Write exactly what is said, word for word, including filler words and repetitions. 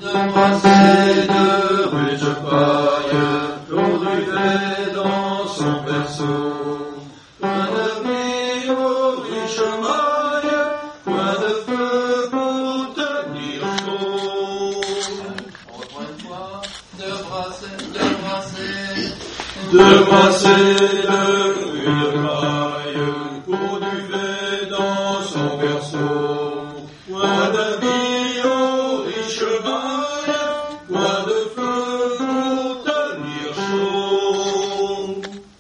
de brasser de riches pailles, Claude Ruffet dans son berceau. Point de pluie aux riches mailles, point de feu pour tenir chaud. On reprend une fois, de brasser, de brasser, de brasser de riches